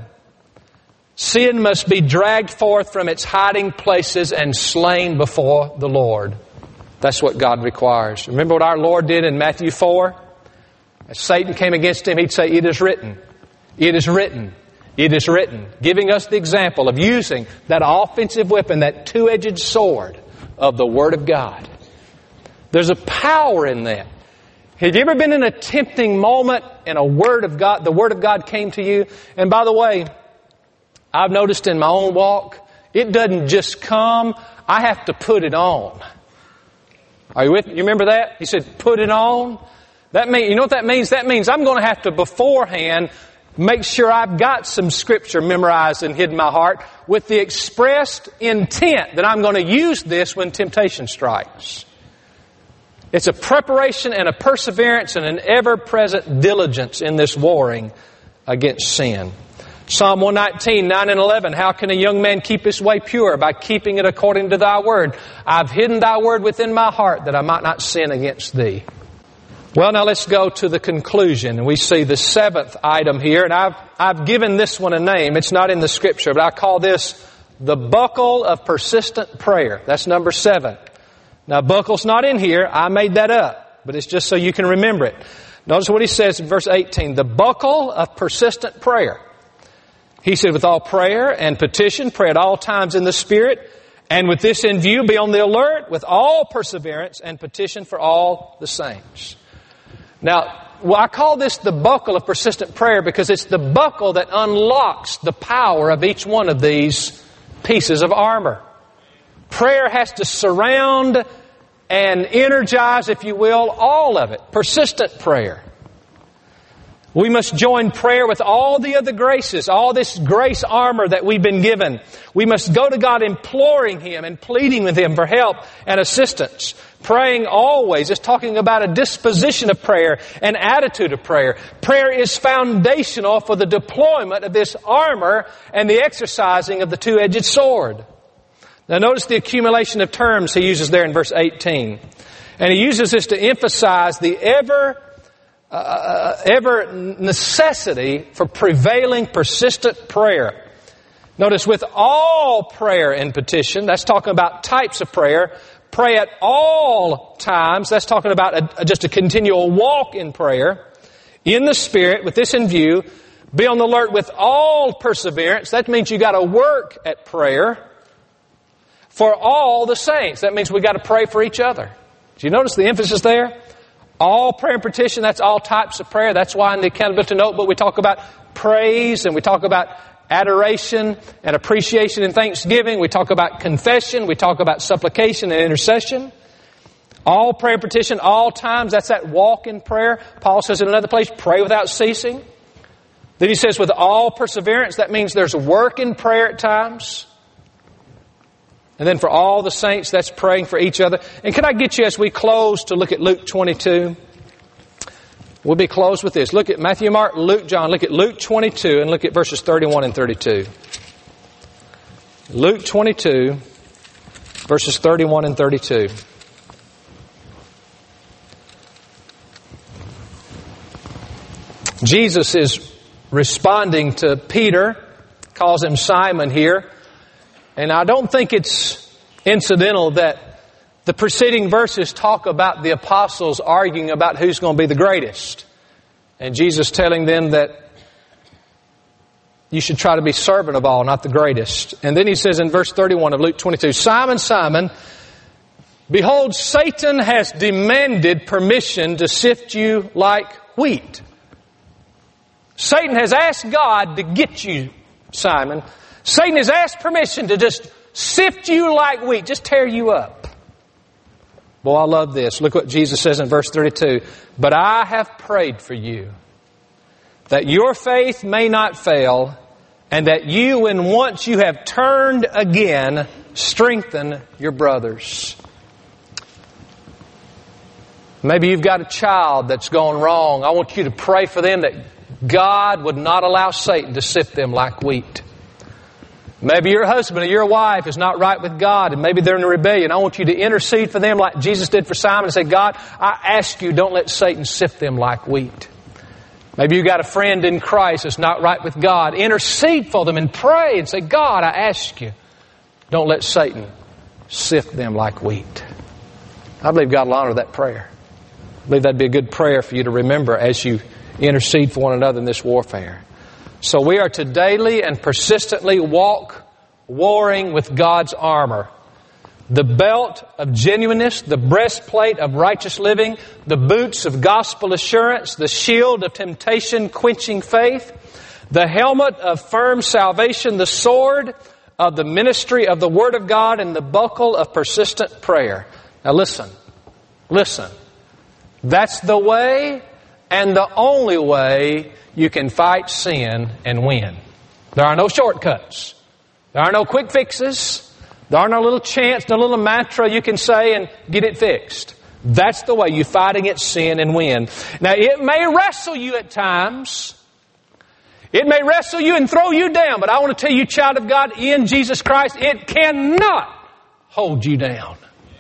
sin must be dragged forth from its hiding places and slain before the Lord. That's what God requires. Remember what our Lord did in Matthew four? As Satan came against Him, He'd say, it is written, it is written, it is written. Giving us the example of using that offensive weapon, that two-edged sword of the Word of God. There's a power in that. Have you ever been in a tempting moment and a Word of God, the Word of God came to you? And by the way, I've noticed in my own walk, It doesn't just come. I have to put it on. Are you with me? You remember that? He said, put it on. That mean, you know what that means? That means I'm going to have to beforehand make sure I've got some Scripture memorized and hid in my heart with the expressed intent that I'm going to use this when temptation strikes. It's a preparation and a perseverance and an ever-present diligence in this warring against sin. Psalm one nineteen, nine and eleven, how can a young man keep his way pure? By keeping it according to thy word. I've hidden thy word within my heart that I might not sin against thee. Well, now let's go to the conclusion. And we see the seventh item here, and I've, I've given this one a name. It's not in the Scripture, but I call this the buckle of persistent prayer. That's number seven. Now, buckle's not in here. I made that up, but it's just so you can remember it. Notice what he says in verse eighteen, the buckle of persistent prayer. He said, with all prayer and petition, pray at all times in the Spirit, and with this in view, be on the alert with all perseverance and petition for all the saints. Now, well, I call this the buckle of persistent prayer because it's the buckle that unlocks the power of each one of these pieces of armor. Prayer has to surround and energize, if you will, all of it. Persistent prayer. We must join prayer with all the other graces, all this grace armor that we've been given. We must go to God imploring Him and pleading with Him for help and assistance. Praying always is talking about a disposition of prayer, an attitude of prayer. Prayer is foundational for the deployment of this armor and the exercising of the two-edged sword. Now notice the accumulation of terms he uses there in verse eighteen. And he uses this to emphasize the ever Uh, ever necessity for prevailing, persistent prayer. Notice, with all prayer and petition, that's talking about types of prayer. Pray at all times, that's talking about a, a, just a continual walk in prayer. In the Spirit, with this in view, be on the alert with all perseverance. That means you got to work at prayer for all the saints. That means we got to pray for each other. Do you notice the emphasis there? All prayer and petition, that's all types of prayer. That's why in the accountability notebook we talk about praise and we talk about adoration and appreciation and thanksgiving. We talk about confession. We talk about supplication and intercession. All prayer and petition, all times, that's that walk in prayer. Paul says in another place, pray without ceasing. Then he says with all perseverance, that means there's work in prayer at times. And then for all the saints, that's praying for each other. And can I get you, as we close, to look at Luke twenty-two? We'll be closed with this. Look at Matthew, Mark, Luke, John. Look at Luke twenty-two and look at verses thirty-one and thirty-two. Luke twenty-two, verses thirty-one and thirty-two. Jesus is responding to Peter, calls him Simon here. And I don't think it's incidental that the preceding verses talk about the apostles arguing about who's going to be the greatest. And Jesus telling them that you should try to be servant of all, not the greatest. And then he says in verse thirty-one of Luke twenty-two, Simon, Simon, behold, Satan has demanded permission to sift you like wheat. Satan has asked God to get you, Simon. Satan has asked permission to just sift you like wheat, just tear you up. Boy, I love this. Look what Jesus says in verse thirty-two. But I have prayed for you, that your faith may not fail, and that you, when once you have turned again, strengthen your brothers. Maybe you've got a child that's gone wrong. I want you to pray for them that God would not allow Satan to sift them like wheat. Maybe your husband or your wife is not right with God and maybe they're in a rebellion. I want you to intercede for them like Jesus did for Simon and say, God, I ask you, don't let Satan sift them like wheat. Maybe you've got a friend in Christ that's not right with God. Intercede for them and pray and say, God, I ask you, don't let Satan sift them like wheat. I believe God will honor that prayer. I believe that'd be a good prayer for you to remember as you intercede for one another in this warfare. So we are to daily and persistently walk warring with God's armor. The belt of genuineness, the breastplate of righteous living, the boots of gospel assurance, the shield of temptation quenching faith, the helmet of firm salvation, the sword of the ministry of the Word of God and the buckle of persistent prayer. Now listen, listen. That's the way and the only way you can fight sin and win. There are no shortcuts. There are no quick fixes. There are no little chants, no little mantra you can say and get it fixed. That's the way you fight against sin and win. Now, it may wrestle you at times. It may wrestle you and throw you down. But I want to tell you, child of God, in Jesus Christ, it cannot hold you down.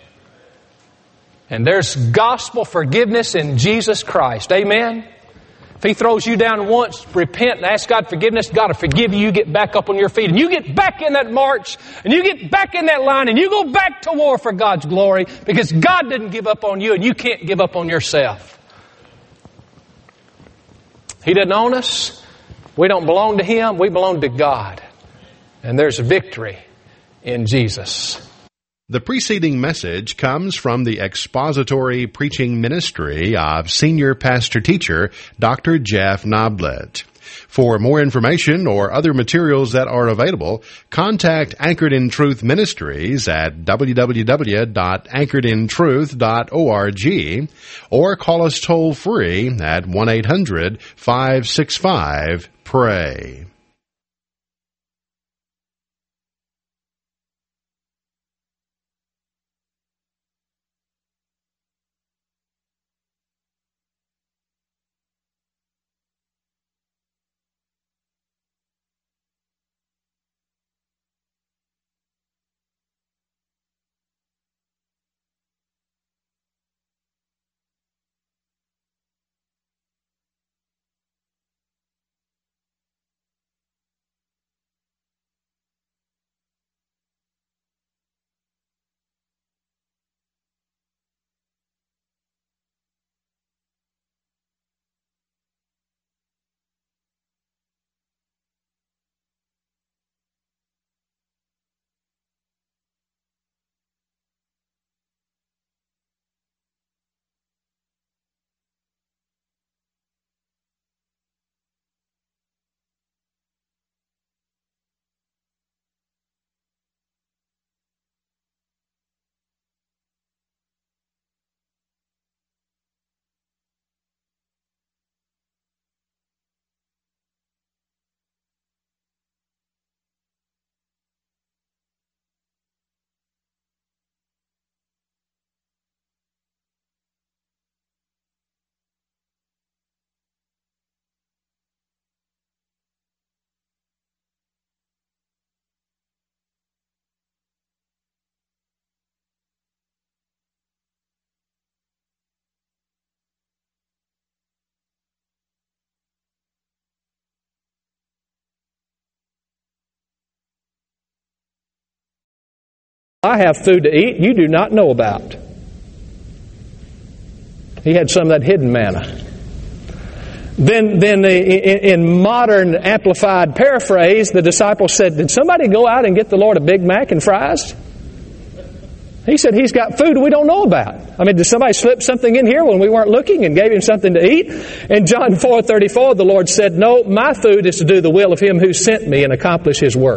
And there's gospel forgiveness in Jesus Christ. Amen? If He throws you down once, repent and ask God forgiveness. God will forgive you. You get back up on your feet. And you get back in that march. And you get back in that line. And you go back to war for God's glory. Because God didn't give up on you. And you can't give up on yourself. He doesn't own us. We don't belong to Him. We belong to God. And there's victory in Jesus. The preceding message comes from the expository preaching ministry of Senior Pastor Teacher Doctor Jeff Noblett. For more information or other materials that are available, contact Anchored in Truth Ministries at w w w dot anchored in truth dot org or call us toll free at one eight hundred five six five pray. I have food to eat you do not know about. He had some of that hidden manna. Then, then in modern amplified paraphrase, the disciples said, did somebody go out and get the Lord a Big Mac and fries? He said, He's got food we don't know about. I mean, did somebody slip something in here when we weren't looking and gave Him something to eat? In John four thirty-four, the Lord said, no, my food is to do the will of Him who sent me and accomplish His work.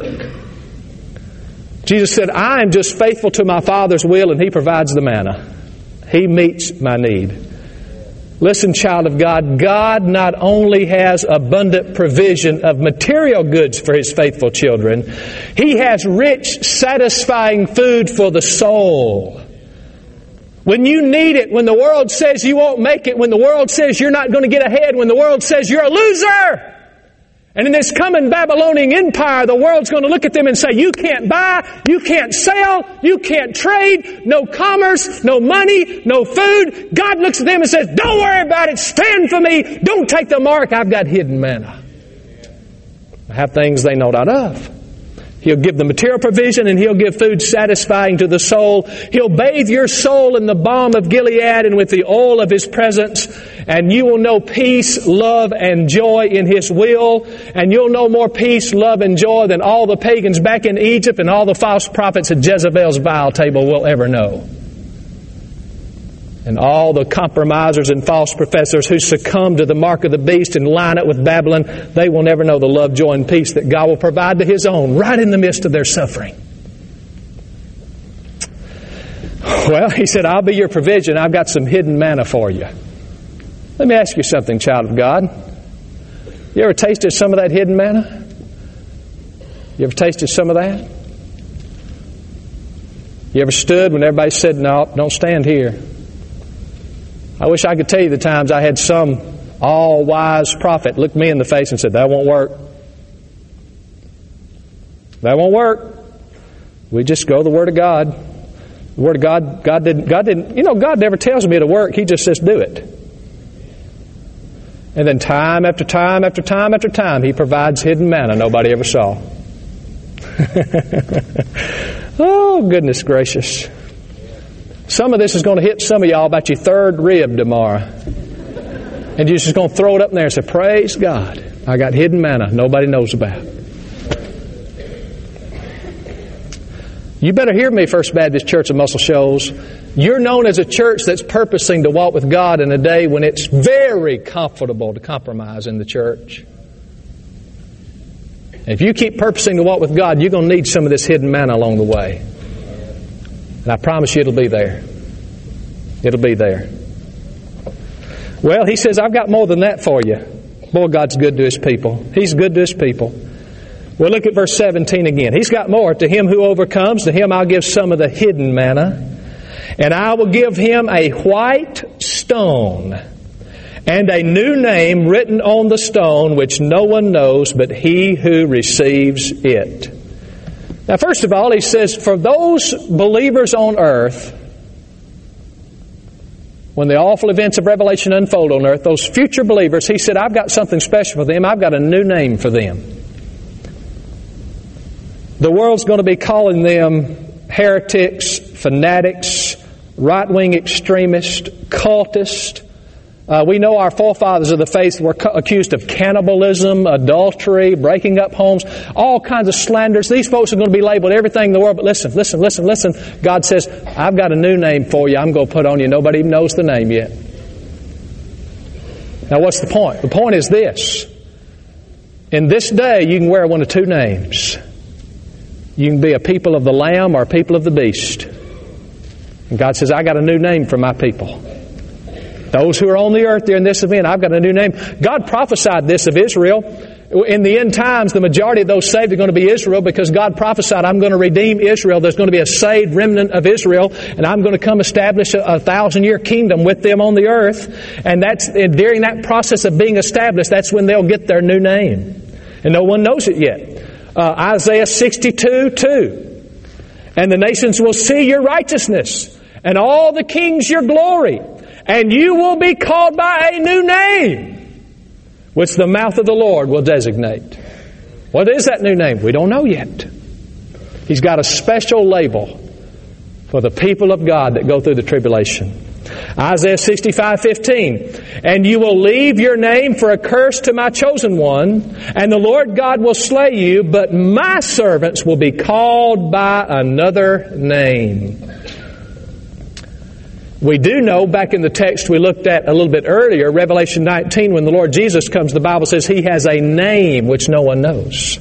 Jesus said, I am just faithful to my Father's will, and He provides the manna. He meets my need. Listen, child of God, God not only has abundant provision of material goods for His faithful children, He has rich, satisfying food for the soul. When you need it, when the world says you won't make it, when the world says you're not going to get ahead, when the world says you're a loser, and in this coming Babylonian empire, the world's going to look at them and say, you can't buy, you can't sell, you can't trade, no commerce, no money, no food. God looks at them and says, don't worry about it, stand for me, don't take the mark, I've got hidden manna. I have things they know not of. He'll give the material provision and He'll give food satisfying to the soul. He'll bathe your soul in the balm of Gilead and with the oil of His presence. And you will know peace, love, and joy in His will. And you'll know more peace, love, and joy than all the pagans back in Egypt and all the false prophets at Jezebel's vile table will ever know. And all the compromisers and false professors who succumb to the mark of the beast and line up with Babylon, they will never know the love, joy, and peace that God will provide to His own right in the midst of their suffering. Well, He said, I'll be your provision. I've got some hidden manna for you. Let me ask you something, child of God. You ever tasted some of that hidden manna? You ever tasted some of that? You ever stood when everybody said, no, don't stand here? I wish I could tell you the times I had some all-wise prophet look me in the face and said, that won't work. That won't work. We just go the Word of God. The Word of God, God didn't, God didn't, you know, God never tells me to work. He just says do it. And then time after time after time after time, He provides hidden manna nobody ever saw. Oh, goodness gracious. Some of this is going to hit some of y'all about your third rib tomorrow. And you're just going to throw it up in there and say, praise God, I got hidden manna nobody knows about. You better hear me, First Baptist Church of Muscle Shoals. You're known as a church that's purposing to walk with God in a day when it's very comfortable to compromise in the church. If you keep purposing to walk with God, you're going to need some of this hidden manna along the way. And I promise you it'll be there. It'll be there. Well, He says, I've got more than that for you. Boy, God's good to His people. He's good to His people. Well, look at verse seventeen again. He's got more. To him who overcomes, to him I'll give some of the hidden manna. And I will give him a white stone and a new name written on the stone, which no one knows but he who receives it. Now, first of all, He says, for those believers on earth, when the awful events of Revelation unfold on earth, those future believers, He said, I've got something special for them. I've got a new name for them. The world's going to be calling them heretics, fanatics, right-wing extremists, cultists. Uh, we know our forefathers of the faith were co- accused of cannibalism, adultery, breaking up homes, all kinds of slanders. These folks are going to be labeled everything in the world. But listen, listen, listen, listen. God says, I've got a new name for you. I'm going to put on you. Nobody even knows the name yet. Now, what's the point? The point is this. In this day, you can wear one of two names. You can be a people of the Lamb or a people of the beast. And God says, I got a new name for my people. Those who are on the earth during this event, I've got a new name. God prophesied this of Israel. In the end times, the majority of those saved are going to be Israel because God prophesied, I'm going to redeem Israel. There's going to be a saved remnant of Israel, and I'm going to come establish a, a thousand-year kingdom with them on the earth. And that's and during that process of being established, that's when they'll get their new name. And no one knows it yet. Uh, Isaiah sixty-two two. And the nations will see your righteousness, and all the kings your glory. And you will be called by a new name, which the mouth of the Lord will designate. What is that new name? We don't know yet. He's got a special label for the people of God that go through the tribulation. Isaiah sixty-five fifteen. And you will leave your name for a curse to my chosen one, and the Lord God will slay you, but my servants will be called by another name. We do know, back in the text we looked at a little bit earlier, Revelation nineteen, when the Lord Jesus comes, the Bible says He has a name which no one knows.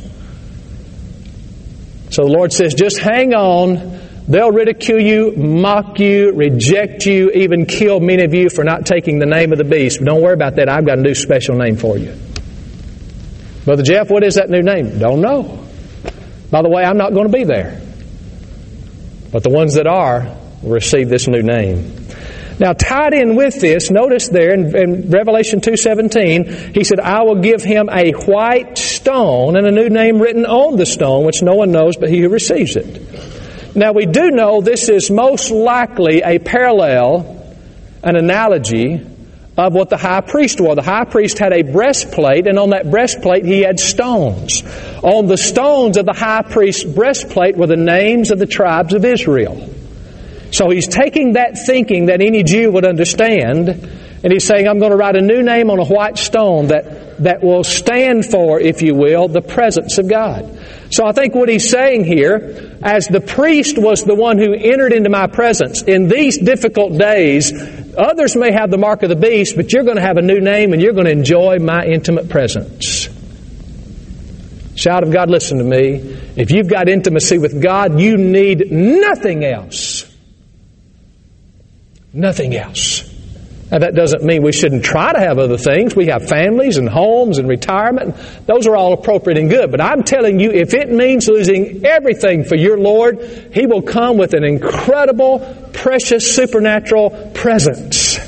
So the Lord says, just hang on. They'll ridicule you, mock you, reject you, even kill many of you for not taking the name of the beast. But don't worry about that. I've got a new special name for you. Brother Jeff, what is that new name? Don't know. By the way, I'm not going to be there. But the ones that are will receive this new name. Now, tied in with this, notice there in, in Revelation two seventeen, He said, I will give him a white stone and a new name written on the stone, which no one knows but he who receives it. Now, we do know this is most likely a parallel, an analogy of what the high priest wore. The high priest had a breastplate, and on that breastplate he had stones. On the stones of the high priest's breastplate were the names of the tribes of Israel. So he's taking that thinking that any Jew would understand, and And He's saying, I'm going to write a new name on a white stone that, that will stand for, if you will, the presence of God. So I think what He's saying here, as the priest was the one who entered into my presence, in these difficult days, others may have the mark of the beast, but you're going to have a new name and you're going to enjoy my intimate presence. Child of God, listen to me. If you've got intimacy with God, you need nothing else. Nothing else. Now, that doesn't mean we shouldn't try to have other things. We have families and homes and retirement. Those are all appropriate and good. But I'm telling you, if it means losing everything for your Lord, He will come with an incredible, precious, supernatural presence.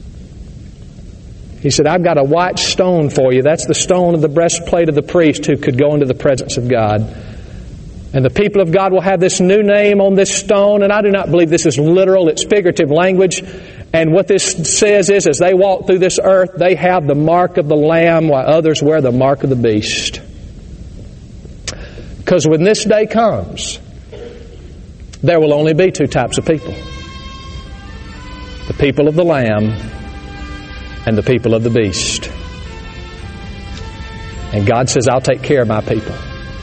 He said, I've got a white stone for you. That's the stone of the breastplate of the priest who could go into the presence of God. And the people of God will have this new name on this stone. And I do not believe this is literal. It's figurative language. And what this says is, as they walk through this earth, they have the mark of the Lamb while others wear the mark of the beast. Because when this day comes, there will only be two types of people. The people of the Lamb and the people of the beast. And God says, I'll take care of my people.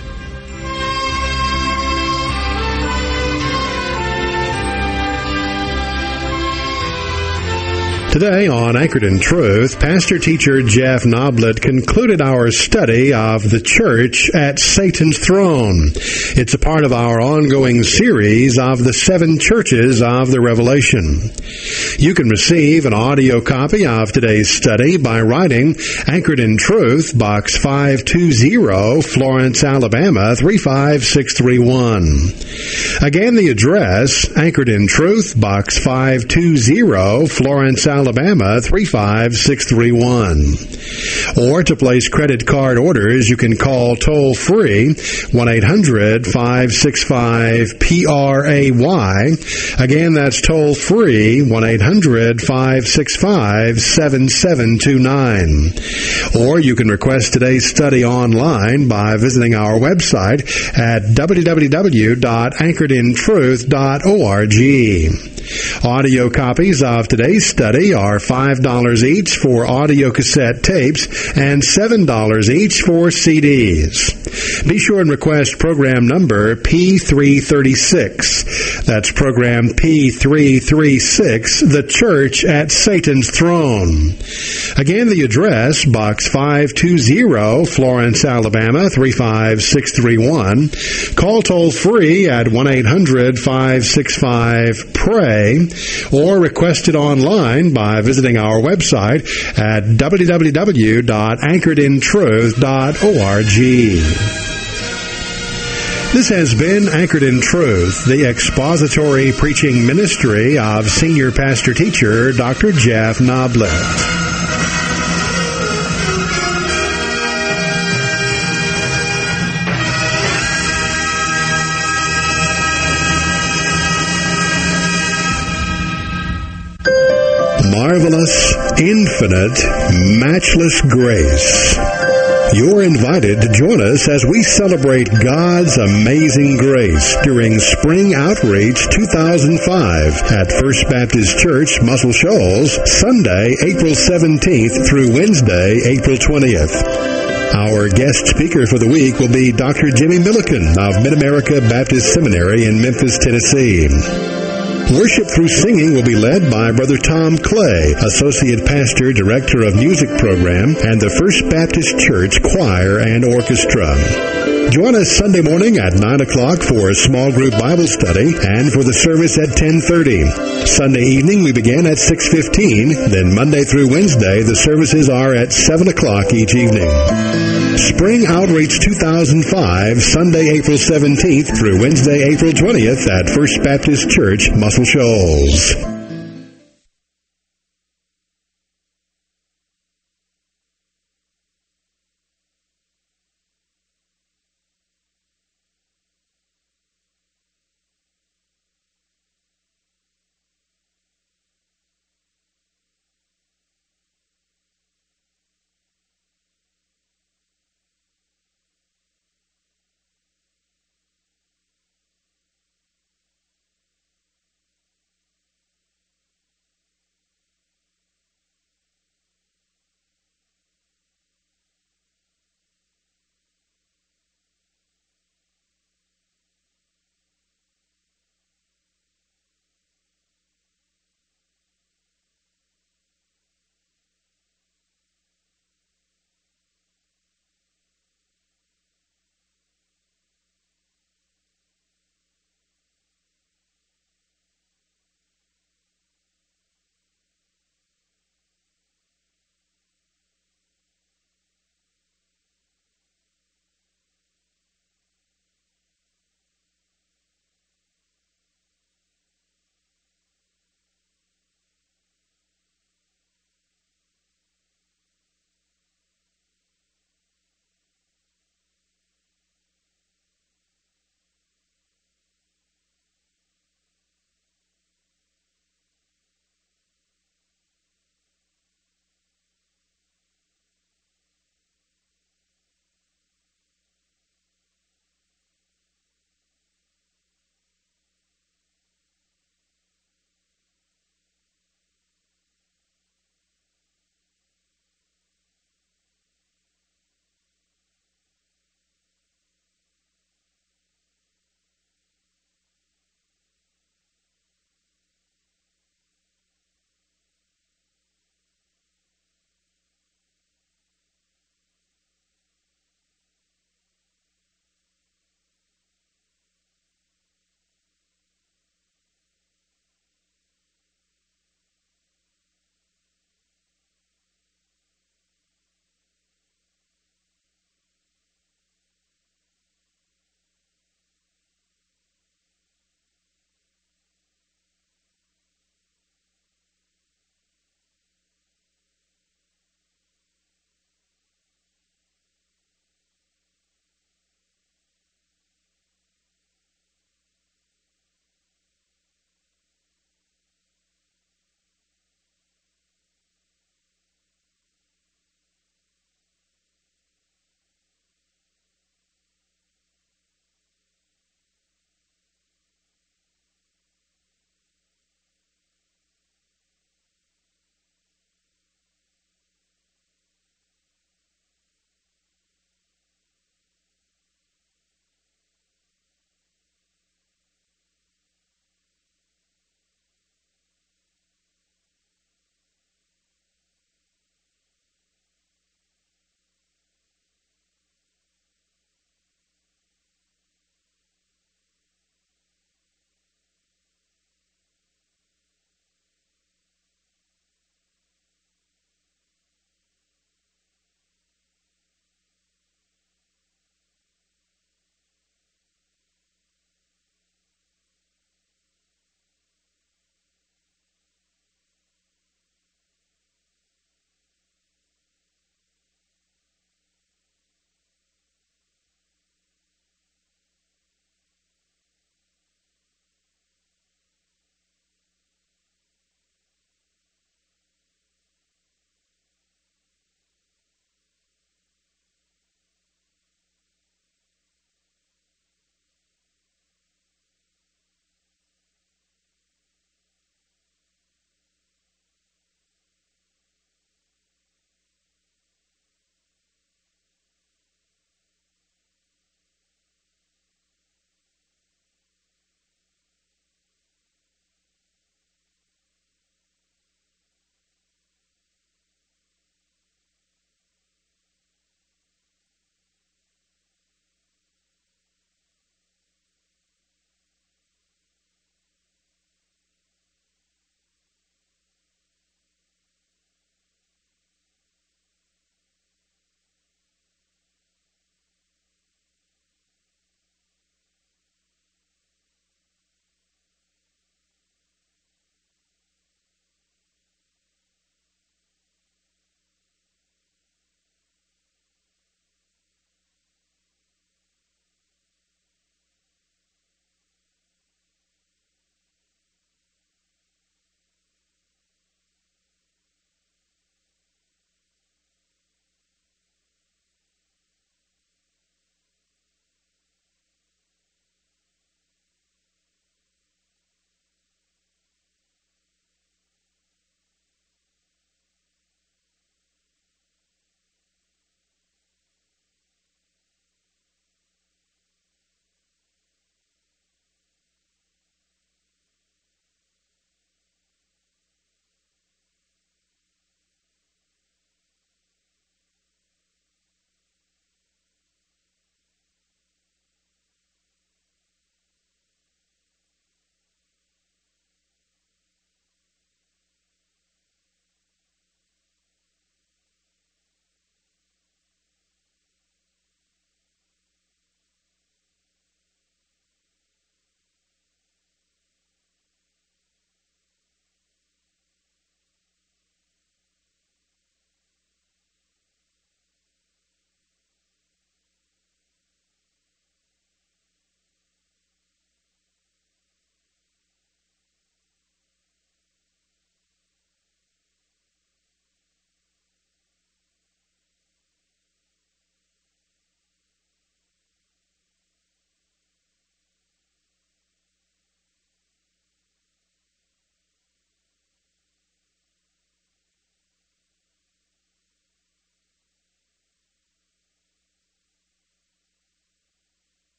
Today on Anchored in Truth, Pastor-Teacher Jeff Noblett concluded our study of the church at Satan's throne. It's a part of our ongoing series of the seven churches of the Revelation. You can receive an audio copy of today's study by writing Anchored in Truth, Box five two zero, Florence, Alabama, three five six three one. Again, the address, Anchored in Truth, Box five two zero, Florence, Alabama, Alabama, three five six three one. Or to place credit card orders, you can call toll-free one eight hundred five six five P R A Y. Again, that's toll-free one eight hundred five six five seven seven two nine. Or you can request today's study online by visiting our website at w w w dot anchored in truth dot org. Audio copies of today's study are five dollars each for audio cassette tapes and seven dollars each for C Ds. Be sure and request program number P three thirty-six. That's program P three thirty-six, The Church at Satan's Throne. Again, the address, Box five two zero, Florence, Alabama, three five six three one. Call toll-free at one eight hundred five six five P R A Y, or request it online by visiting our website at w w w dot anchored in truth dot org. This has been Anchored in Truth, the expository preaching ministry of Senior Pastor Teacher Doctor Jeff Noblett. Marvelous, infinite, matchless grace. You're invited to join us as we celebrate God's amazing grace during Spring Outreach two thousand five at First Baptist Church, Muscle Shoals, Sunday, April seventeenth through Wednesday, April twentieth. Our guest speaker for the week will be Doctor Jimmy Milliken of Mid-America Baptist Seminary in Memphis, Tennessee. Worship through singing will be led by Brother Tom Clay, Associate Pastor, Director of Music Program, and the First Baptist Church Choir and Orchestra. Join us Sunday morning at nine o'clock for a small group Bible study and for the service at ten thirty. Sunday evening we begin at six fifteen, then Monday through Wednesday the services are at seven o'clock each evening. Spring Outreach two thousand five, Sunday, April seventeenth through Wednesday, April twentieth at First Baptist Church, Muscle Shoals.